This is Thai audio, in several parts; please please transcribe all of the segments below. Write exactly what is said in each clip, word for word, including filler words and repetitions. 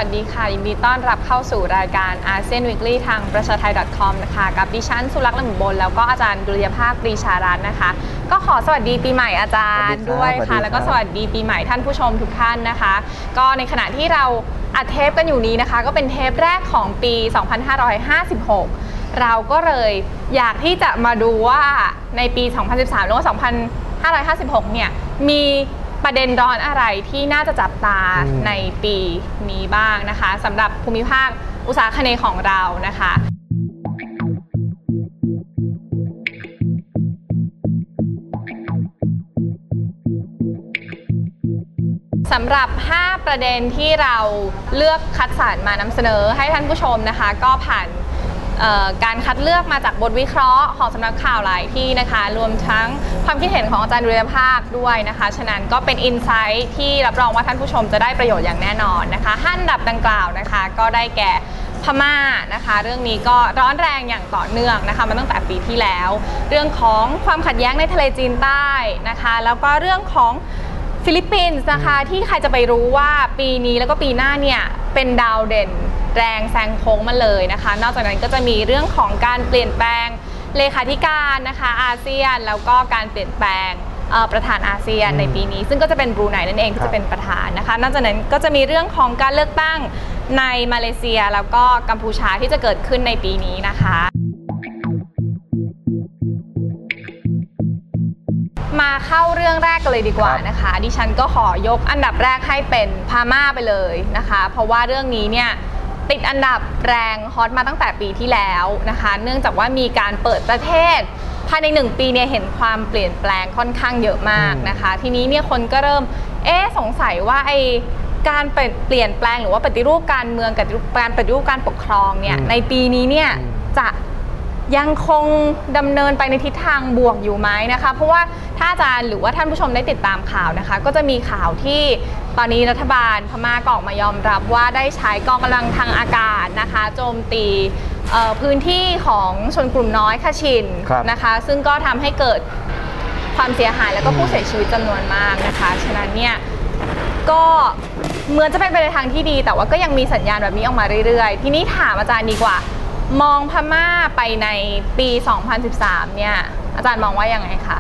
วัสดีค่ะยินดีต้อนรับเข้าสู่รายการอาเซียนวีคลี่ทางประชาไทย .com นะคะกับดิฉันสุลักษณ์ ละหมุนบนแล้วก็อาจารย์ดุลยภาคปรีชารัตน์นะคะก็ขอสวัสดีปีใหม่อาจารย์ด้วยค่ะแล้วก็สวัสดีปีใหม่ท่านผู้ชมทุกท่านนะคะก็ในขณะที่เราอัดเทปกันอยู่นี้นะคะก็เป็นเทปแรกของปี สองพันห้าร้อยห้าสิบหก เราก็เลยอยากที่จะมาดูว่าในปี สองพันสิบสาม หรือว่า สองพันห้าร้อยห้าสิบหก เนี่ยมีประเด็นร้อนอะไรที่น่าจะจับตาในปีนี้บ้างนะคะสำหรับภูมิภาคอุตสาหคเนย์ของเรานะคะสำหรับห้าประเด็นที่เราเลือกคัดสรรมานำเสนอให้ท่านผู้ชมนะคะก็ผ่านการคัดเลือกมาจากบทวิเคราะห์ของสำนักข่าวหลายที่นะคะรวมทั้งความคิดเห็นของอาจารย์ดุลยภาคด้วยนะคะฉะนั้นก็เป็นอินไซต์ที่รับรองว่าท่านผู้ชมจะได้ประโยชน์อย่างแน่นอนนะคะห้าอันดับดังกล่าวนะคะก็ได้แก่พม่านะคะเรื่องนี้ก็ร้อนแรงอย่างต่อเนื่องนะคะมาตั้งแต่ปีที่แล้วเรื่องของความขัดแย้งในทะเลจีนใต้นะคะแล้วก็เรื่องของฟิลิปปินส์นะคะที่ใครจะไปรู้ว่าปีนี้แล้วก็ปีหน้าเนี่ยเป็นดาวเด่นแรงแซงโค้งมาเลยนะคะนอกจากนั้นก็จะมีเรื่องของการเปลี่ยนแปลงเลขาธิการนะคะอาเซียนแล้วก็การเปลี่ยนแปลงประธานอาเซียนในปีนี้ซึ่งก็จะเป็นบรูไนนั่นเองที่จะเป็นประธานนะคะนอกจากนั้นก็จะมีเรื่องของการเลือกตั้งในมาเลเซียแล้วก็กัมพูชาที่จะเกิดขึ้นในปีนี้นะคะมาเข้าเรื่องแรกกันเลยดีกว่านะคะดิฉันก็ขอยกอันดับแรกให้เป็นพม่าไปเลยนะคะเพราะว่าเรื่องนี้เนี่ยติดอันดับแรงฮอตมาตั้งแต่ปีที่แล้วนะคะเนื่องจากว่ามีการเปิดประเทศภายในหนึ่งปีเนี่ยเห็นความเปลี่ยนแปลงค่อนข้างเยอะมากนะคะทีนี้เนี่ยคนก็เริ่มเอ๊ะสงสัยว่าไอการเปลี่ยนแปลงหรือว่าปฏิรูปการเมืองกับการปฏิรูปการปกครองเนี่ยในปีนี้เนี่ยจะยังคงดำเนินไปในทิศทางบวกอยู่ไหมนะคะเพราะว่าถ้าอาจารย์หรือว่าท่านผู้ชมได้ติดตามข่าวนะคะก็จะมีข่าวที่ตอนนี้รัฐบาลพม่าก็ออกมายอมรับว่าได้ใช้กองกำลังทางอากาศนะคะโจมตีพื้นที่ของชนกลุ่มน้อยคาชินนะคะซึ่งก็ทำให้เกิดความเสียหายแล้วก็ผู้เสียชีวิตจำนวนมากนะคะฉะนั้นเนี่ยก็เหมือนจะเป็นไปในทางที่ดีแต่ว่าก็ยังมีสัญญาณแบบนี้ออกมาเรื่อยๆทีนี้ถามอาจารย์ดีกว่ามองพม่าไปในปี สองพันสิบสาม เนี่ยอาจารย์มองว่ายังไงคะ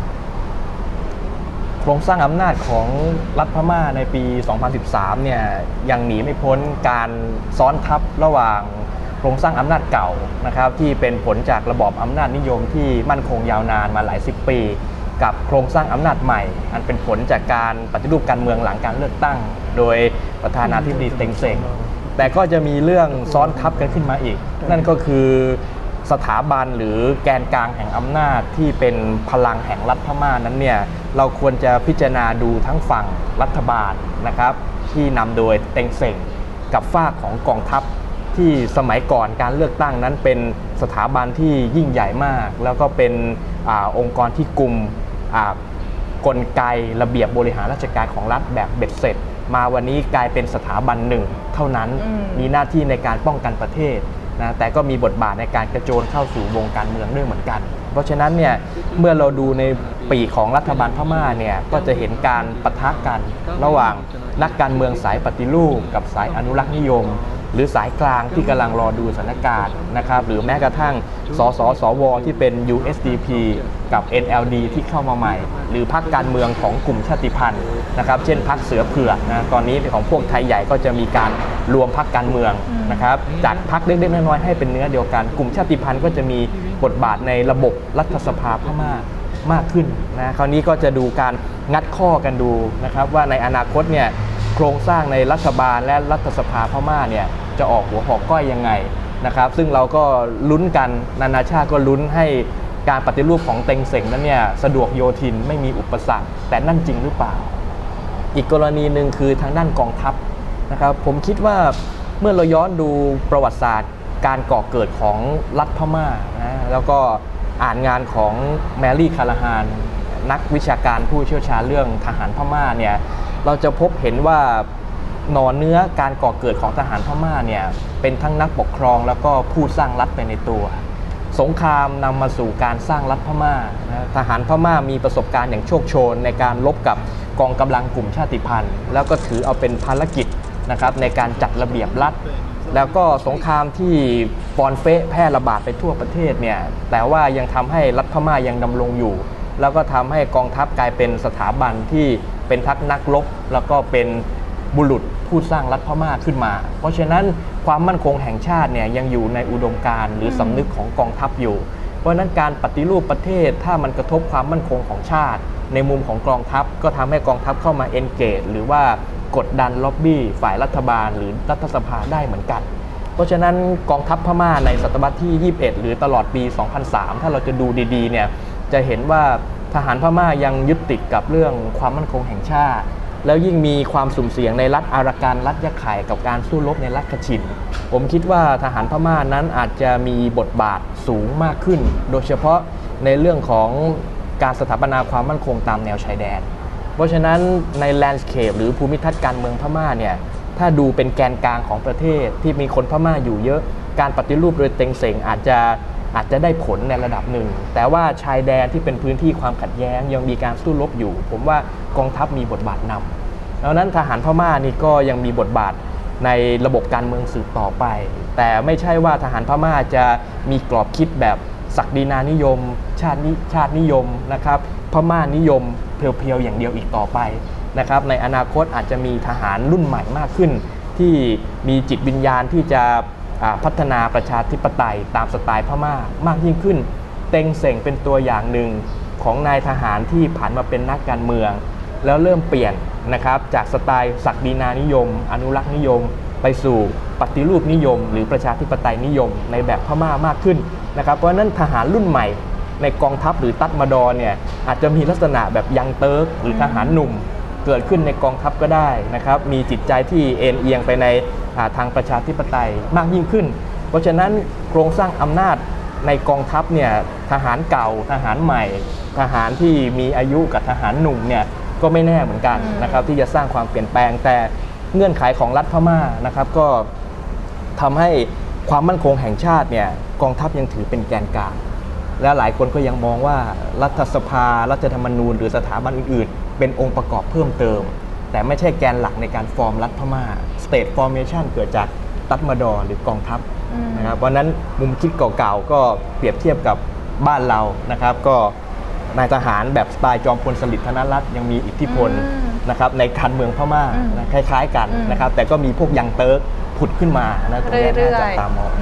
โครงสร้างอำนาจของรัฐพม่าในปี สองพันสิบสาม เนี่ยยังหนีไม่พ้นการซ้อนทับระหว่างโครงสร้างอำนาจเก่านะครับที่เป็นผลจากระบอบอำนาจนิยมที่มั่นคงยาวนานมาหลายสิบปีกับโครงสร้างอำนาจใหม่อันเป็นผลจากการปฏิรูปการเมืองหลังการเลือกตั้งโดยประธานาธิบดีเต็งเซ็งแต่ก็จะมีเรื่องซ้อนทับกันขึ้นมาอีกนั่นก็คือสถาบันหรือแกนกลางแห่งอำนาจที่เป็นพลังแห่งรัฐพม่านั้นเนี่ยเราควรจะพิจารณาดูทั้งฝั่งรัฐบาลนะครับที่นำโดยเต็งเซ็งกับฝ่ายของกองทัพที่สมัยก่อนการเลือกตั้งนั้นเป็นสถาบันที่ยิ่งใหญ่มากแล้วก็เป็น อ, องค์กรที่กุมกลไกระเบียบบริหารราชการของรัฐแบบเบ็ดเสร็จมาวันนี้กลายเป็นสถาบันหนึ่งเท่านั้นมีหน้าที่ในการป้องกันประเทศนะแต่ก็มีบทบาทในการกระโจนเข้าสู่วงการเมืองด้วยเหมือนกันเพราะฉะนั้นเนี่ยเมื่อเราดูในปีของรัฐบาลพม่าเนี่ยก็จะเห็นการปะทะกันระหว่างนักการเมืองสายปฏิรูปกับสายอนุรักษ์นิยมหรือสายกลางที่กำลังรอดูสถานการณ์นะครับหรือแม้กระทั่งสสสวที่เป็น ยู เอส ดี พี กับ เอ็น แอล ดี ที่เข้ามาใหม่หรือพรรคการเมืองของกลุ่มชาติพันธุ์นะครับเช่นพรรคเสือเผือกนะตอนนี้ของพวกไทยใหญ่ก็จะมีการรวมพรรคการเมืองนะครับจากพรรคเล็กๆน้อยๆให้เป็นเนื้อเดียวกันกลุ่มชาติพันธุ์ก็จะมีบทบาทในระบบรัฐสภาพม่ามากขึ้นนะคราวนี้ก็จะดูการงัดข้อกันดูนะครับว่าในอนาคตเนี่ยโครงสร้างในรัฐบาลและรัฐสภาพม่าเนี่ยจะออกหัวหอกก้อยยังไงนะครับซึ่งเราก็ลุ้นกันนานาชาติก็ลุ้นให้การปฏิรูปของเต็งเซ็งนั้นเนี่ยสะดวกโยทินไม่มีอุปสรรคแต่นั่นจริงหรือเปล่าอีกกรณีหนึ่งคือทางด้านกองทัพนะครับผมคิดว่าเมื่อเราย้อนดูประวัติศาสตร์การก่อเกิดของรัฐพม่านะแล้วก็อ่านงานของแมรี่คาราฮานนักวิชาการผู้เชี่ยวชาญเรื่องทหารพม่าเนี่ยเราจะพบเห็นว่าหน่อเนื้อการก่อเกิดของทหารพม่าเนี่ยเป็นทั้งนักปกครองแล้วก็ผู้สร้างรัฐไปในตัวสงครามนำมาสู่การสร้างรัฐพม่านะทหารพม่ามีประสบการณ์อย่างโชคโชนในการรบกับกองกำลังกลุ่มชาติพันธุ์แล้วก็ถือเอาเป็นภารกิจนะครับในการจัดระเบียบรัฐแล้วก็สงครามที่ปอนเฟะแพร่ระบาดไปทั่วประเทศเนี่ยแต่ว่ายังทำให้รัฐพม่ายังดำรงอยู่แล้วก็ทำให้กองทัพกลายเป็นสถาบันที่เป็นทักนักรบแล้วก็เป็นบุรุษผู้สร้างรัฐพม่าขึ้นมาเพราะฉะนั้นความมั่นคงแห่งชาติเนี่ยยังอยู่ในอุดมการณ์หรือสำนึกของกองทัพอยู่เพราะฉะนั้นการปฏิรูปประเทศถ้ามันกระทบความมั่นคงของชาติในมุมของกองทัพก็ทำให้กองทัพเข้ามาเอนเกจหรือว่ากดดันล็อบบี้ฝ่ายรัฐบาลหรือรัฐสภาได้เหมือนกันเพราะฉะนั้นกองทัพพม่าในศตวรรษที่ยี่สิบเอ็ดหรือตลอดปีสองพันสามถ้าเราจะดูดีๆเนี่ยจะเห็นว่าทหารพม่ายังยึดติดกับเรื่องความมั่นคงแห่งชาติแล้วยิ่งมีความสุ่มเสี่ยงในรัฐอารากันรัฐยะไข่กับการสู้รบในรัฐคชินผมคิดว่าทหารพม่านั้นอาจจะมีบทบาทสูงมากขึ้นโดยเฉพาะในเรื่องของการสถาปนาความมั่นคงตามแนวชายแดนเพราะฉะนั้นในแลนด์สเคปหรือภูมิทัศน์การเมืองพม่าเนี่ยถ้าดูเป็นแกนกลางของประเทศที่มีคนพม่าอยู่เยอะการปฏิรูปโดยเต็งเส็งอาจจะอาจจะได้ผลในระดับหนึ่งแต่ว่าชายแดนที่เป็นพื้นที่ความขัดแย้งยังมีการสู้รบอยู่ผมว่ากองทัพมีบทบาทนำดังนั้นทหารพม่านี่ก็ยังมีบทบาทในระบบการเมืองสืบต่อไปแต่ไม่ใช่ว่าทหารพม่าจะมีกรอบคิดแบบศักดินานิยมชาตินิชาตินิยมนะครับพม่านิยมเพียวๆอย่างเดียวอีกต่อไปนะครับในอนาคตอาจจะมีทหารรุ่นใหม่มากขึ้นที่มีจิตวิญญาณที่จะพัฒนาประชาธิปไตยตามสไตล์พม่ามากยิ่งขึ้นเต็งเส็งเป็นตัวอย่างหนึ่งของนายทหารที่ผ่านมาเป็นนักการเมืองแล้วเริ่มเปลี่ยนนะครับจากสไตล์ศักดินานิยมอนุรักษ์นิยมไปสู่ปฏิรูปนิยมหรือประชาธิปไตยนิยมในแบบพม่ามากขึ้นนะครับเพราะฉะนั้นทหารรุ่นใหม่ในกองทัพหรือตัดมาดอเนี่ยอาจจะมีลักษณะแบบยังเติร์กหรือทหารหนุ่มเกิดขึ้นในกองทัพก็ได้นะครับมีจิตใจที่เอ็นเอียงไปในทางประชาธิปไตยมากยิ่งขึ้นเพราะฉะนั้นโครงสร้างอำนาจในกองทัพเนี่ยทหารเก่าทหารใหม่ทหารที่มีอายุกับทหารหนุ่มเนี่ยก็ไม่แน่เหมือนกันนะครับที่จะสร้างความเปลี่ยนแปลงแต่เงื่อนไขของรัฐพม่านะครับก็ทำให้ความมั่นคงแห่งชาติเนี่ยกองทัพยังถือเป็นแกนกลางและหลายคนก็ยังมองว่ารัฐสภารัฐธรรมนูญหรือสถาบันอื่นๆเป็นองค์ประกอบเพิ่มเติมแต่ไม่ใช่แกนหลักในการฟอร์มรัฐพม่า State Formation เกิดจากตัดมาดอหรือกองทัพนะครับเพราะนั้นมุมคิดเก่าๆก็เปรียบเทียบกับบ้านเรานะครับก็นายทหารแบบสไตล์จอมพลสฤษดิ์ธนรัตน์ยังมีอิทธิพลนะครับในการเมืองพม่านะคล้ายๆกันนะครับแต่ก็มีพวกยังเติร์กผุดขึ้นมานะตรงนี้น่าจับตามอง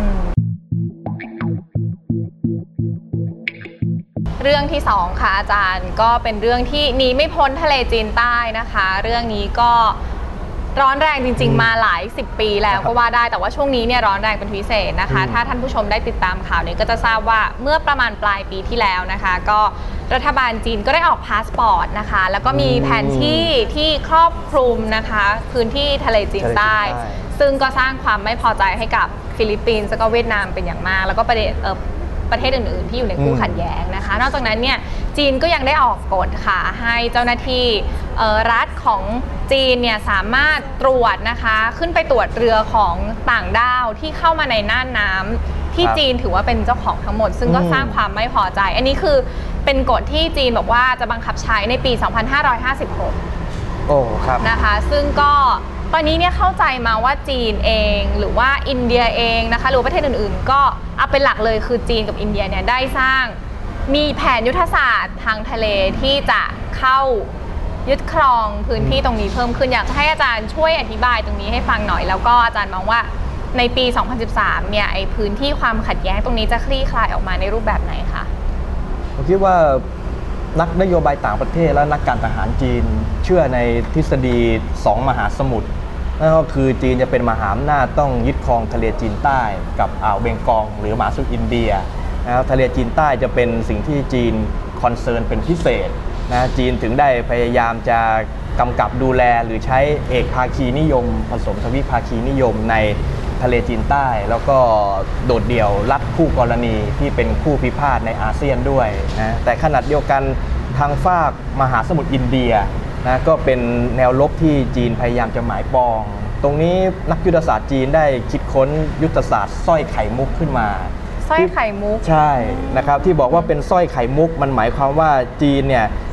เรื่องที่สองค่ะอาจารย์ก็เป็นเรื่องที่หนีไม่พ้นทะเลจีนใต้นะคะเรื่องนี้ก็ร้อนแรงจริงๆมาหลายสิบปีแล้วก็ว่าได้แต่ว่าช่วงนี้เนี่ยร้อนแรงเป็นพิเศษนะคะถ้าท่านผู้ชมได้ติดตามข่าวนี้ก็จะทราบว่าเมื่อประมาณปลายปีที่แล้วนะคะก็รัฐบาลจีนก็ได้ออกพาสปอร์ตนะคะแล้วก็มีแผนที่ที่ครอบคลุมนะคะพื้นที่ทะเลจีนใต้ซึ่งก็สร้างความไม่พอใจให้กับฟิลิปปินส์และก็เวียดนามเป็นอย่างมากแล้วก็ประเด็นเออประเทศอื่นๆที่อยู่ในคู่ขัดแย้งนะคะนอกจากนั้นเนี่ยจีนก็ยังได้ออกกฎค่ะให้เจ้าหน้าที่รัฐของจีนเนี่ยสามารถตรวจนะคะขึ้นไปตรวจเรือของต่างด้าวที่เข้ามาในน่านน้ำที่จีนถือว่าเป็นเจ้าของทั้งหมดซึ่งก็สร้างความไม่พอใจอันนี้คือเป็นกฎที่จีนบอกว่าจะบังคับใช้ในปีสองพันห้าร้อยห้าสิบหกโอ้ครับนะคะซึ่งก็ตอนนี้เนี่ยเข้าใจมาว่าจีนเองหรือว่าอินเดียเองนะคะหรือประเทศอื่นๆก็เอาเป็นหลักเลยคือจีนกับอินเดียเนี่ยได้สร้างมีแผนยุทธศาสตร์ทางทะเลที่จะเข้ายึดครองพื้นที่ตรงนี้เพิ่มขึ้นอยากให้อาจารย์ช่วยอธิบายตรงนี้ให้ฟังหน่อยแล้วก็อาจารย์มองว่าในปีสองพันสิบสามเนี่ยไอ้พื้นที่ความขัดแย้งตรงนี้จะคลี่คลายออกมาในรูปแบบไหนคะผมคิดว่านักนโยบายต่างประเทศและนักการทหารจีนเชื่อในทฤษฎีสองมหาสมุทรนั่นก็คือจีนจะเป็นมหาอำนาจต้องยึดครองทะเลจีนใต้กับอ่าวเบงกอลหรือมหาสมุทรอินเดียนะครับทะเลจีนใต้จะเป็นสิ่งที่จีนคอนเซิร์นเป็นพิเศษนะจีนถึงได้พยายามจะกำกับดูแลหรือใช้เอกภาคีนิยมผสมทวิภาคีนิยมในทะเลจีนใต้แล้วก็โดดเดี่ยวรัฐคู่กรณีที่เป็นคู่พิพาทในอาเซียนด้วยนะแต่ขณะเดียวกันทางฝากมหาสมุทรอินเดียนะก็เป็นแนวรบที่จีนพยายามจะหมายปองตรงนี้นักยุทธศาสตร์จีนได้คิดค้นยุทธศาสตร์สร้อยไข่มุกขึ้นมาสร้อยไข่มุกใช่นะครับที่บอกว่าเป็นสร้อยไข่มุกมันหมายความว่าจีนเนี่ย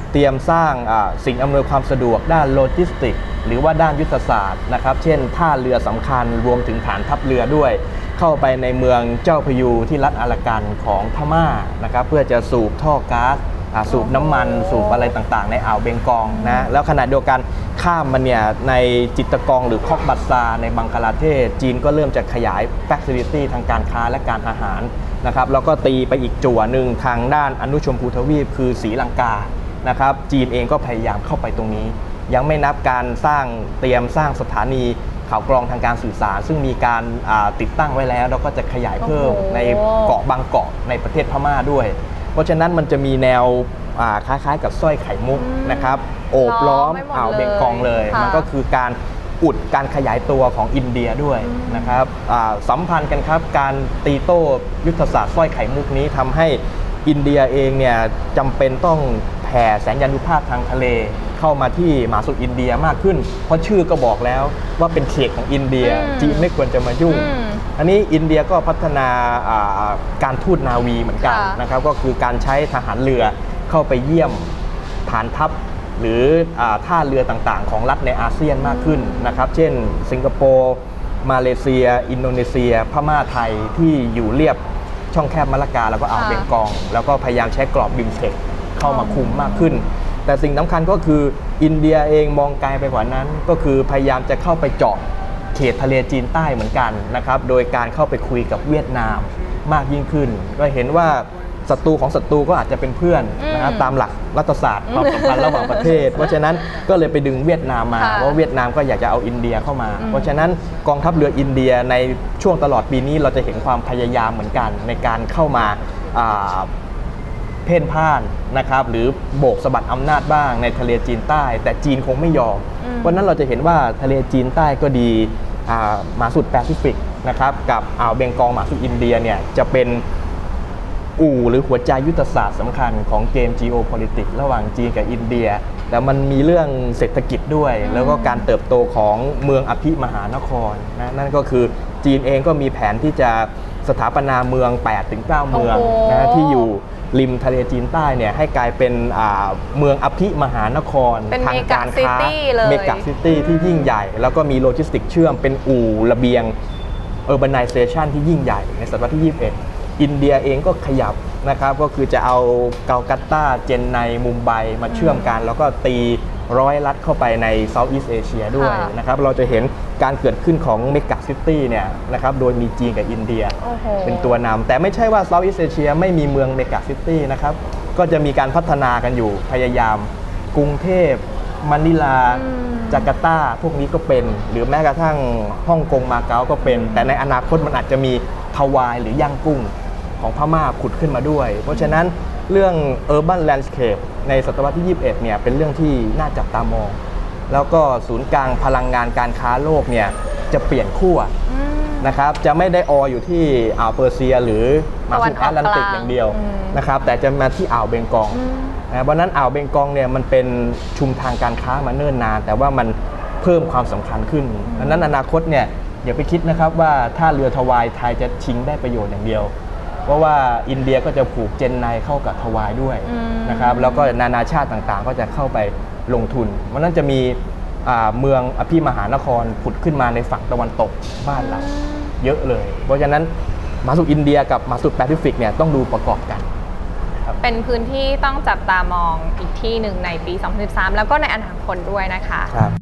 เตรียมสร้างสิ่งอำนวยความสะดวกด้านโลจิสติกหรือว่าด้านยุทธศาสตร์นะครับเช่นท่าเรือสำคัญรวมถึงฐานทัพเรือด้วยเข้าไปในเมืองเจ้าพระยูที่รัฐอารากันของพม่านะครับเพื่อจะสูบท่อก๊าซสูบน้ำมันสูบอะไรต่างๆในอ่าวเบงกอลนะแล้วขณะเดียวกันข้ามมันเนี่ยในจิตตกองหรือคอกบัตซาในบังคลาเทศจีนก็เริ่มจะขยาย facility ทางการค้าและการอาหารนะครับแล้วก็ตีไปอีกจั่วหนึ่งทางด้านอนุชมพูทวีปคือศรีลังกานะครับจีนเองก็พยายามเข้าไปตรงนี้ยังไม่นับการสร้างเตรียมสร้างสถานีข่าวกรองทางการสื่อสารซึ่งมีการติดตั้งไว้แล้วแล้วก็จะขยายเพิ่มในเกาะบางเกาะในประเทศพม่าด้วยเพราะฉะนั้นมันจะมีแนวคล้ายๆกับสร้อยไข่มุกนะครับโอบล้อมอ่าวเบงกอลเลยมันก็คือการอุดการขยายตัวของอินเดียด้วยนะครับสัมพันธ์กันครับการตีโต้ยุทธศาสตร์สร้อยไข่มุกนี้ทำให้อินเดียเองเนี่ยจำเป็นต้องแผ่แสนยานุภาพทางทะเลเข้ามาที่มหาสมุทรอินเดียมากขึ้นเพราะชื่อก็บอกแล้วว่าเป็นเขตของอินเดียจีนไม่ควรจะมายุ่งอันนี้อินเดียก็พัฒนาการทูตนาวีเหมือนกันนะครับก็คือการใช้ทหารเรือเข้าไปเยี่ยมฐานทัพหรือท่าเรือต่างๆของรัฐในอาเซียนมากขึ้นนะครับเช่นสิงคโปร์มาเลเซียอินโดนีเซียพม่าไทยที่อยู่เรียบช่องแคบมะละกาแล้วก็อ่าวเบงกอลแล้วก็พยายามใช้กรอบบิมสเทคเข้ามาคุมมากขึ้นแต่สิ่งสำคัญก็คืออินเดียเองมองไกลไปกว่านั้นก็คือพยายามจะเข้าไปเจาะเขตทะเลจีนใต้เหมือนกันนะครับโดยการเข้าไปคุยกับเวียดนามมากยิ่งขึ้นก็เห็นว่าศัตรูของศัตรูก็อาจจะเป็นเพื่อนนะครับตามหลักรัฐศาสตร์ความสัมพันธ์ระหว่างประเทศเพราะฉะนั้นก็เลยไปดึงเวียดนามมาเพราะเวียดนามก็อยากจะเอาอินเดียเข้ามาเพราะฉะนั้นกองทัพเรืออินเดียในช่วงตลอดปีนี้เราจะเห็นความพยายามเหมือนกันในการเข้ามาเพ่นพ่านนะครับหรือโบกสะบัดอำนาจบ้างในทะเลจีนใต้แต่จีนคงไม่ยอมเพราะนั้นเราจะเห็นว่าทะเลจีนใต้ก็ดีมหาสมุทรแปซิฟิกนะครับกับอ่าวเบงกอลมหาสมุทรอินเดียเนี่ยจะเป็นอู่หรือหัวใจยุทธศาสตร์สำคัญของเกม geopolitics ระหว่างจีนกับอินเดียแต่มันมีเรื่องเศรษฐกิจด้วยแล้วก็การเติบโตของเมืองอภิมหานครนะนั่นก็คือจีนเองก็มีแผนที่จะสถาปนาเมือง แปดถึงเก้า เมืองนะที่อยู่ริมทะเลจีนใต้เนี่ยให้กลายเป็นเมืองอภิมหานครทางการค้าเมกะซิตี้ที่ยิ่งใหญ่แล้วก็มีโลจิสติกเชื่อมเป็นอู่ระเบียง urbanization ที่ยิ่งใหญ่ในศตวรรษที่ยี่สิบเอ็ดอินเดียเองก็ขยับนะครับก็คือจะเอาเกากัตตาเจนไนมุมไบมาเชื่อมกันแล้วก็ตีร้อยลัดเข้าไปในเซาท์อีสต์เอเชียด้วยนะครับเราจะเห็นการเกิดขึ้นของเมกะซิตี้เนี่ยนะครับโดยมีจีนกับอินเดียเป็นตัวนำแต่ไม่ใช่ว่าเซาท์อีสต์เอเชียไม่มีเมืองเมกะซิตี้นะครับก็จะมีการพัฒนากันอยู่พยายามกรุงเทพมะนิลาจาการ์ตาพวกนี้ก็เป็นหรือแม้กระทั่งฮ่องกงมาเก๊าก็เป็นแต่ในอนาคตมันอาจจะมีทวายหรือย่างกุ้งของพม่าขุดขึ้นมาด้วยเพราะฉะนั้นเรื่อง Urban Landscape ในศตวรรษที่ยี่สิบเอ็ดเนี่ยเป็นเรื่องที่น่าจับตามองแล้วก็ศูนย์กลางพลังงานการค้าโลกเนี่ยจะเปลี่ยนขั้วนะครับจะไม่ได้อออยู่ที่อ่าวเปอร์เซียหรือมหาสมุทรแอตแลนติกอย่างเดียวนะครับแต่จะมาที่อ่าวเบงกอลนะเพราะนั้นอ่าวเบงกอลเนี่ยมันเป็นชุมทางการค้ามาเนิ่นนานแต่ว่ามันเพิ่มความสำคัญขึ้นดังนั้นอนาคตเนี่ยอย่าไปคิดนะครับว่าถ้าเรือทวายไทยจะชิงได้ประโยชน์อย่างเดียวเพราะว่าอินเดียก็จะผูกเจนไนเข้ากับทวายด้วยนะครับแล้วก็นานาชาติต่างๆก็จะเข้าไปลงทุนเพราะนั้นจะมีเมืองอภิมหานครผุดขึ้นมาในฝั่งตะวันตกบ้านเราเยอะเลยเพราะฉะนั้นมหาสมุทรอินเดียกับมหาสมุทรแปซิฟิกเนี่ยต้องดูประกอบกันเป็นพื้นที่ต้องจับตามองอีกที่หนึ่งในปี สองพันสิบสาม แล้วก็ในอนาคตด้วยนะคะครับ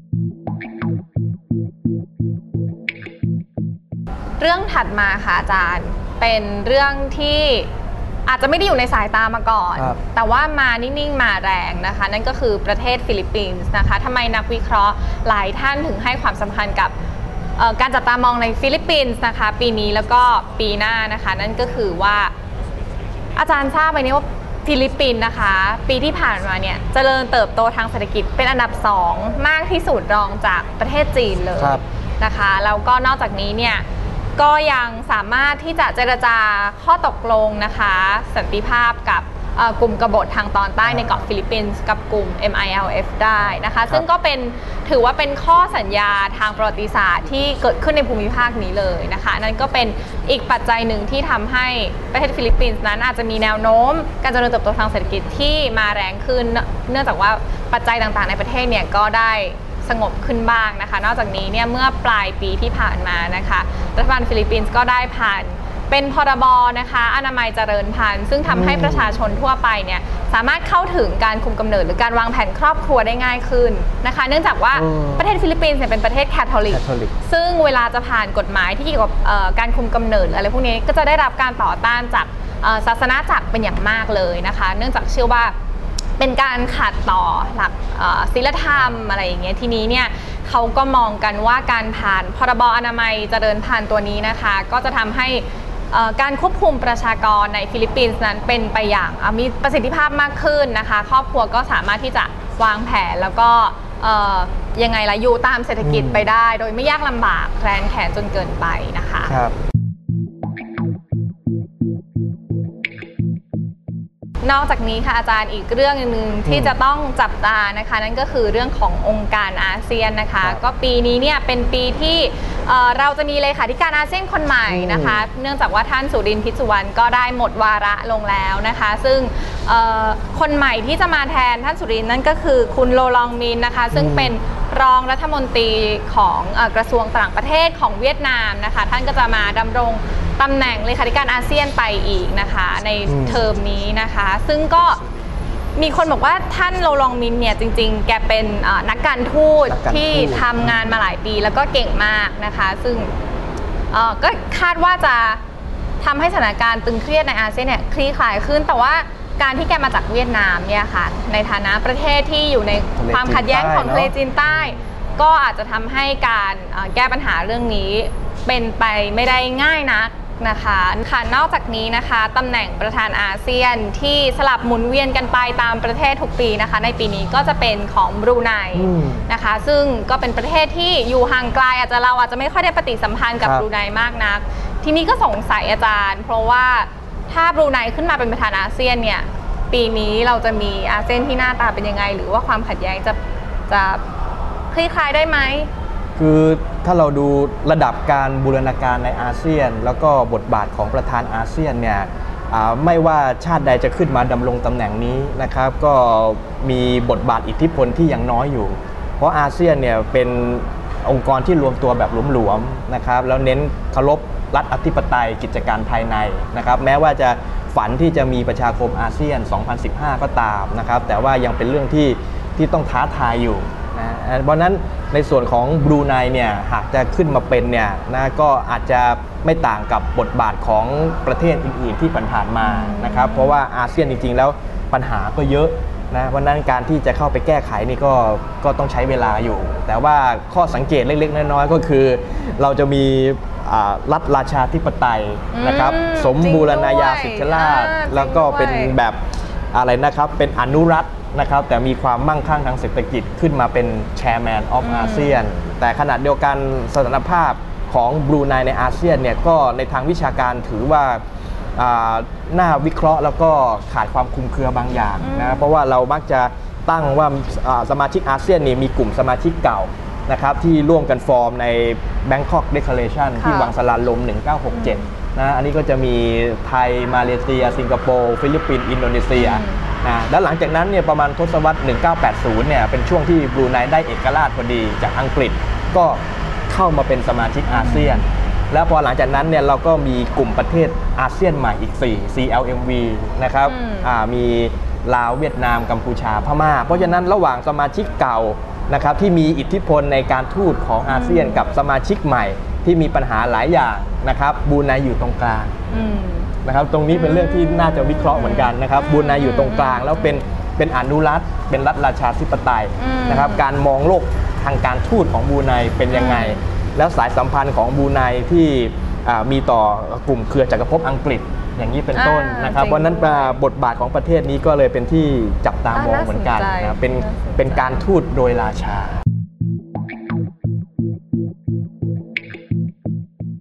เรื่องถัดมาค่ะอาจารย์เป็นเรื่องที่อาจจะไม่ได้อยู่ในสายตามาก่อนแต่ว่ามานิ่งๆมาแรงนะคะนั่นก็คือประเทศฟิลิปปินส์นะคะทำไมนักวิเคราะห์หลายท่านถึงให้ความสำคัญกับการจับตามองในฟิลิปปินส์นะคะปีนี้แล้วก็ปีหน้านะคะนั่นก็คือว่าอาจารย์ทราบไหมเนี่ยว่าฟิลิปปินส์นะคะปีที่ผ่านมาเนี่ยเจริญเติบโตทางเศรษฐกิจเป็นอันดับสองมากที่สุดรองจากประเทศจีนเลยนะคะแล้วก็นอกจากนี้เนี่ยก็ยังสามารถที่จะเจรจาข้อตกลงนะคะสันติภาพกับเอ่อกลุ่มกบฏทางตอนใต้ในเกาะฟิลิปปินส์กับกลุ่ม เอ็ม ไอ แอล เอฟ ได้นะคะซึ่งก็เป็นถือว่าเป็นข้อสัญญาทางประวัติศาสตร์ที่เกิดขึ้นในภูมิภาคนี้เลยนะคะนั่นก็เป็นอีกปัจจัยหนึ่งที่ทำให้ประเทศฟิลิปปินส์นั้นอาจจะมีแนวโน้มการเจริญเติบโตทางเศรษฐกิจที่มาแรงขึ้นเนื่องจากว่าปัจจัยต่างๆในประเทศเนี่ยก็ได้สงบขึ้นบ้างนะคะนอกจากนี้เนี่ยเมื่อปลายปีที่ผ่านมานะคะรัฐบาลฟิลิปปินส์ก็ได้ผ่านเป็นพรบนะคะอนามัยเจริญพันธุ์ซึ่งทำให้ประชาชนทั่วไปเนี่ยสามารถเข้าถึงการคุมกำเนิดหรือการวางแผนครอบครัวได้ง่ายขึ้นนะคะเนื่องจากว่าประเทศฟิลิปปินส์เนี่ยเป็นประเทศแคทอลิกซึ่งเวลาจะผ่านกฎหมายที่เกี่ยวกับการคุมกำเนิดอะไรพวกนี้ก็จะได้รับการต่อต้านจากศาสนาจักรเป็นอย่างมากเลยนะคะเนื่องจากเชื่อว่าเป็นการขัดต่อหลักศีลธรรมอะไรอย่างเงี้ยทีนี้เนี่ยเขาก็มองกันว่าการผ่านพรบอนามัยเจริญพันธุ์ตัวนี้นะคะก็จะทำให้การควบคุมประชากรในฟิลิปปินส์นั้นเป็นไปอย่างมีประสิทธิภาพมากขึ้นนะคะครอบครัวก็สามารถที่จะวางแผนแล้วก็ยังไงล่ะอยู่ตามเศรษฐกิจไปได้โดยไม่ยากลำบากแคลนแขนจนเกินไปนะคะครับนอกจากนี้ค่ะอาจารย์อีกเรื่องหนึ่งที่จะต้องจับตานะคะนั่นก็คือเรื่องขององค์การอาเซียนนะคะก็ปีนี้เนี่ยเป็นปีที่เราจะมีเลขาธิการอาเซียนคนใหม่นะคะเนื่องจากว่าท่านสุรินทร์พิษสุวรรณก็ได้หมดวาระลงแล้วนะคะซึ่งคนใหม่ที่จะมาแทนท่านสุรินทร์นั่นก็คือคุณโลลองมินนะคะซึ่งเป็นรองรัฐมนตรีของกระทรวงต่างประเทศของเวียดนามนะคะท่านก็จะมาดำรงตำแหน่งเลขาธิการอาเซียนไปอีกนะคะในเทอมนี้นะคะซึ่งก็มีคนบอกว่าท่านโลลองมินเนี่ยจริงๆแกเป็นนักการทูตที่ทำงานมาหลายปีแล้วก็เก่งมากนะคะซึ่งก็คาดว่าจะทำให้สถานการณ์ตึงเครียดในอาเซียนเนี่ยคลี่คลายขึ้นแต่ว่าการที่แกมาจากเวียดนามเนี่ยค่ะในฐานะประเทศที่อยู่ในความขัดแย้งของทะเลจีนใต้ก็อาจจะทำให้การแก้ปัญหาเรื่องนี้เป็นไปไม่ได้ง่ายนักนะคะค่ะนอกจากนี้นะคะตำแหน่งประธานอาเซียนที่สลับหมุนเวียนกันไปตามประเทศทุกปีนะคะในปีนี้ก็จะเป็นของบรูไนนะคะซึ่งก็เป็นประเทศที่อยู่ห่างไกลอาจจะเราอาจจะไม่ค่อยได้ปฏิสัมพันธ์กับบรูไนมากนักทีนี้ก็สงสัยอาจารย์เพราะว่าถ้าบรูไนขึ้นมาเป็นประธานอาเซียนเนี่ยปีนี้เราจะมีอาเซียนที่หน้าตาเป็นยังไงหรือว่าความขัดแย้งจะจะคลี่คลายได้ไหมคือถ้าเราดูระดับการบูรณาการในอาเซียนแล้วก็บทบาทของประธานอาเซียนเนี่ยไม่ว่าชาติใดจะขึ้นมาดำรงตำแหน่งนี้นะครับก็มีบทบาทอิทธิพลที่ยังน้อยอยู่เพราะอาเซียนเนี่ยเป็นองค์กรที่รวมตัวแบบหลวมๆนะครับแล้วเน้นเคารพรัฐอธิปไตยกิจการภายในนะครับแม้ว่าจะฝันที่จะมีประชาคมอาเซียนสองพันสิบห้าก็ตามนะครับแต่ว่ายังเป็นเรื่องที่ที่ต้องท้าทายอยู่นะเพราะนั้นในส่วนของบรูไนเนี่ยหากจะขึ้นมาเป็นเนี่ยนะก็อาจจะไม่ต่างกับบทบาทของประเทศอื่นๆที่ผ่านๆมานะครับเพราะว่าอาเซียนจริงๆแล้วปัญหาก็เยอะนะเพราะนั้นการที่จะเข้าไปแก้ไขนี่ก็ก็ต้องใช้เวลาอยู่ แต่ว่าข้อสังเกตเล็กๆน้อยๆก็คือเราจะมีรัฐราชาธิปไตยนะครับสมบูรณาญาสิทธิราชย์แล้วก็เป็นแบบอะไรนะครับเป็นอนุรักษ์นะครับแต่มีความมั่งคั่งทางเศรษฐกิจขึ้นมาเป็น Chairman of อาเซียนแต่ขณะเดียวกันสถานภาพของบรูไนในอาเซียนเนี่ยก็ในทางวิชาการถือว่าน่าวิเคราะห์แล้วก็ขาดความคลุมเครือบางอย่างนะเพราะว่าเรามักจะตั้งว่าสมาชิกอาเซียนนี่มีกลุ่มสมาชิกเก่านะครับที่ร่วมกันฟอร์มใน Bangkok Declaration ที่วังสลานลมหนึ่งเก้าหกเจ็ดนะอันนี้ก็จะมีไทยมาเลเซียสิงคโปร์ฟิลิปปินส์อินโดนีเซียนะแล้วหลังจากนั้นเนี่ยประมาณทศวรรษหนึ่งเก้าแปดศูนย์เนี่ยเป็นช่วงที่บรูไนได้เอกราชพอดีจากอังกฤษก็เข้ามาเป็นสมาชิกอาเซียนแล้วพอหลังจากนั้นเนี่ยเราก็มีกลุ่มประเทศอาเซียนใหม่อีกสี่ ซี แอล เอ็ม วี นะครับมีลาวเวียดนามกัมพูชาพม่าเพราะฉะนั้นระหว่างสมาชิกเก่านะครับที่มีอิทธิพลในการทูตของอาเซียนกับสมาชิกใหม่ที่มีปัญหาหลายอย่างนะครับบรูไนอยู่ตรงกลางนะครับตรงนี้เป็นเรื่องที่น่าจะวิเคราะห์เหมือนกันนะครับบรูไนอยู่ตรงกลางแล้วเป็นเป็นอนุรักษ์เป็นรัฐราชาธิปไตยนะครับการมองโลกทางการทูตของบรูไนเป็นยังไงแล้วสายสัมพันธ์ของบรูไนที่มีต่อกลุ่มเครือจักรภพอังกฤษอย่างนี้เป็นต้นนะครับเพราะนั้นบทบาทของประเทศนี้ก็เลยเป็นที่จับตามองเหมือนกันนะเป็นเป็นการทูตโดยราชา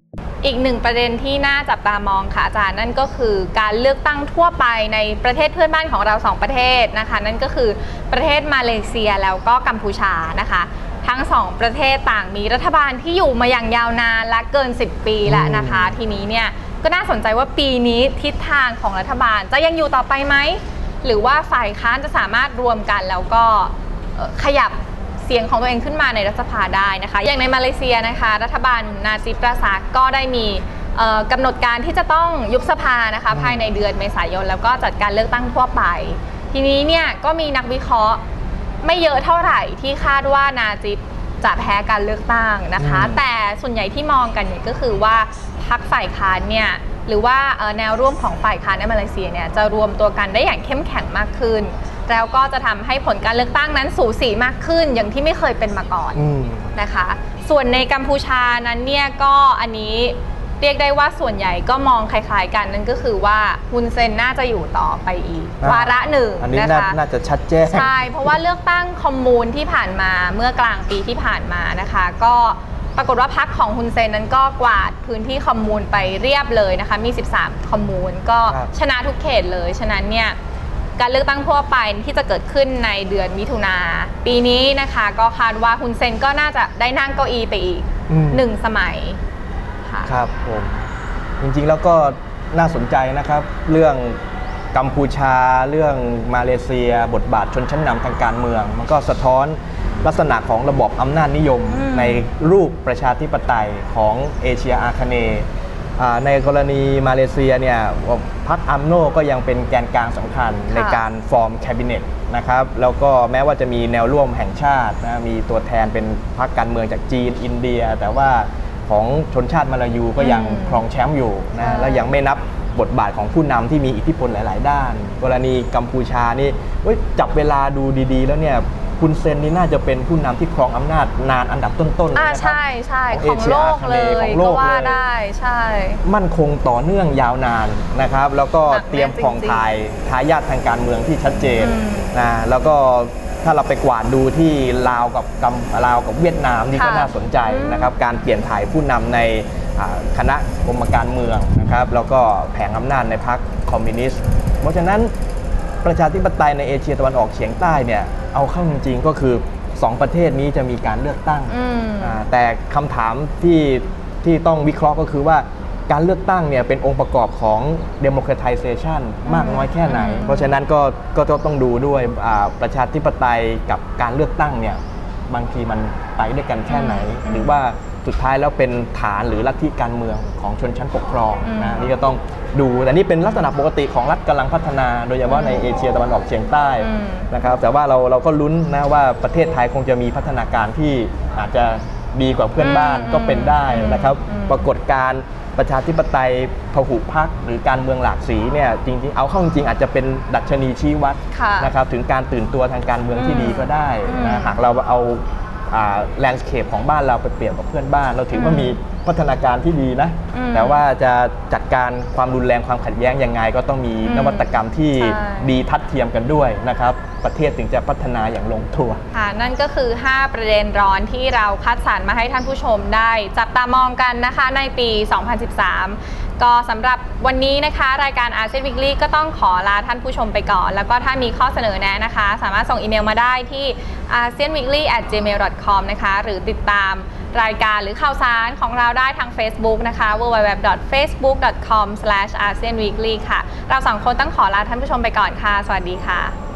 อีกหนึ่งประเด็นที่น่าจับตามองค่ะอาจารย์นั่นก็คือการเลือกตั้งทั่วไปในประเทศเพื่อนบ้านของเราสองประเทศนะคะนั่นก็คือประเทศมาเลเซียแล้วก็กัมพูชานะคะทั้งสองประเทศต่างมีรัฐบาลที่อยู่มาอย่างยาวนานและเกินสิบปีแล้วนะคะทีนี้เนี่ยก็น่าสนใจว่าปีนี้ทิศทางของรัฐบาลจะยังอยู่ต่อไปไหมหรือว่าฝ่ายค้านจะสามารถรวมกันแล้วก็ขยับเสียงของตัวเองขึ้นมาในรัฐสภาได้นะคะอย่างในมาเลเซียนะคะรัฐบาลนาจิปราซากก็ได้มีกำหนดการที่จะต้องยุบสภานะคะภายในเดือนเมษายนแล้วก็จัดการเลือกตั้งทั่วไปทีนี้เนี่ยก็มีนักวิเคราะห์ไม่เยอะเท่าไหร่ที่คาดว่านาจิปจะแพ้การเลือกตั้งนะคะแต่ส่วนใหญ่ที่มองกันเนี่ยก็คือว่าพรรคฝ่ายค้านเนี่ยหรือว่าแนวร่วมของฝ่ายค้านในมาเลเซียเนี่ยจะรวมตัวกันได้อย่างเข้มแข็งมากขึ้นแล้วก็จะทำให้ผลการเลือกตั้งนั้นสูสีมากขึ้นอย่างที่ไม่เคยเป็นมาก่อนนะคะส่วนในกัมพูชานั้นเนี่ยก็อันนี้เรียกได้ว่าส่วนใหญ่ก็มองคล้ายๆกันนั่นก็คือว่าฮุนเซนน่าจะอยู่ต่อไปอีกวาระหนึ่งนะคะน่าจะชัดเจนใช่เพราะว่าเลือกตั้งคอมมูนที่ผ่านมาเมื่อกลางปีที่ผ่านมานะคะก็ปรากฏว่าพรรคของฮุนเซนนั้นก็กวาดพื้นที่คอมมูนไปเรียบเลยนะคะมีสิบสามคอมมูนก็ชนะทุกเขตเลยฉะนั้นเนี่ยการเลือกตั้งทั่วไปที่จะเกิดขึ้นในเดือนมิถุนาปีนี้นะคะก็คาดว่าฮุนเซนก็น่าจะได้นั่งเก้าอี้ไปอีกหนึ่งสมัยค่ะครับผมจริงๆแล้วก็น่าสนใจนะครับเรื่องกัมพูชาเรื่องมาเลเซียบทบาทชนชั้นนำทางการเมืองมันก็สะท้อนลักษณะของระบบอำนาจนิยมในรูปประชาธิปไตยของเอเชียอาคเนย์ในกรณีมาเลเซียเนี่ยพรรคอัมโนก็ยังเป็นแกนกลางสำคัญในการฟอร์มแคบิเนตนะครับแล้วก็แม้ว่าจะมีแนวร่วมแห่งชาตินะมีตัวแทนเป็นพรรคการเมืองจากจีนอินเดียแต่ว่าของชนชาติมาลายูก็ยังครองแชมป์อยู่นะและยังไม่นับบทบาทของผู้นำที่มีอิทธิพลหลายๆด้านกรณีกัมพูชานี่จับเวลาดูดีๆแล้วเนี่ยคุณเซนนี่น่าจะเป็นผู้นำที่ครองอำนาจนานอันดับต้นๆเลยนะครับใช่ใช่ของโลกเลยก็ว่าได้ใช่มั่นคงต่อเนื่องยาวนานนะครับแล้วก็เตรียมผ่องถ่ายทายาททางการเมืองที่ชัดเจนนะแล้วก็ถ้าเราไปกวาดดูที่ลาวกับกัมลาวกับเวียดนามนี่ก็น่าสนใจนะครับการเปลี่ยนถ่ายผู้นำในคณะกรรมการเมืองนะครับแล้วก็แผงอำนาจในพรรคคอมมิวนิสต์เพราะฉะนั้นประชาธิปไตยในเอเชียตะวันออกเฉียงใต้เนี่ยเอาเข้าจริงๆก็คือสองประเทศนี้จะมีการเลือกตั้งแต่คำถามที่ที่ต้องวิเคราะห์ก็คือว่าการเลือกตั้งเนี่ยเป็นองค์ประกอบของ democratization มากน้อยแค่ไหนเพราะฉะนั้นก็ก็ต้องดูด้วยประชาธิปไตยกับการเลือกตั้งเนี่ยบางทีมันไปด้วยกันแค่ไหนหรือว่าสุดท้ายแล้วเป็นฐานหรือลัทธิการเมืองของชนชั้นปกครองนะนี่ก็ต้องดูแต่นี่เป็นลักษณะปกติของรัฐกำลังพัฒนาโดยเฉพาะในเอเชียตะวันออกเฉียงใต้นะครับแต่ว่าเราเราก็ลุ้นนะว่าประเทศไทยคงจะมีพัฒนาการที่อาจจะดีกว่าเพื่อนบ้านก็เป็นได้นะครับปรากฏการณ์ประชาธิปไตยพหุพรรคหรือการเมืองหลากสีเนี่ยจริงๆเอาเข้าจริงๆอาจจะเป็นดัชนีชี้วัดนะครับถึงการตื่นตัวทางการเมืองที่ดีก็ได้นะหากเราเอาแลนด์สเคปของบ้านเราไปเปรียบกับเพื่อนบ้านเราถือว่ามีพัฒนาการที่ดีนะแต่ว่าจะจัดการความรุนแรงความขัดแย้งยังไงก็ต้องมีนวัตกรรมที่ดีทัดเทียมกันด้วยนะครับประเทศถึงจะพัฒนาอย่างลงตัวค่ะนั่นก็คือห้าประเด็นร้อนที่เราคัดสรรมาให้ท่านผู้ชมได้จับตามองกันนะคะในปีสองพันสิบสามก็สำหรับวันนี้นะคะรายการอาเซียนวีคลี่ก็ต้องขอลาท่านผู้ชมไปก่อนแล้วก็ถ้ามีข้อเสนอแนะนะคะสามารถส่งอีเมลมาได้ที่ อาเซียนวีคลี่ แอท จีเมล ดอท คอม นะคะหรือติดตามรายการหรือข่าวสารของเราได้ทาง Facebook นะคะ ดับเบิลยู ดับเบิลยู ดับเบิลยู ดอท เฟซบุ๊ก ดอท คอม สแลช อาเซียนวีคลี่ ค่ะเราสองคนต้องขอลาท่านผู้ชมไปก่อนค่ะสวัสดีค่ะ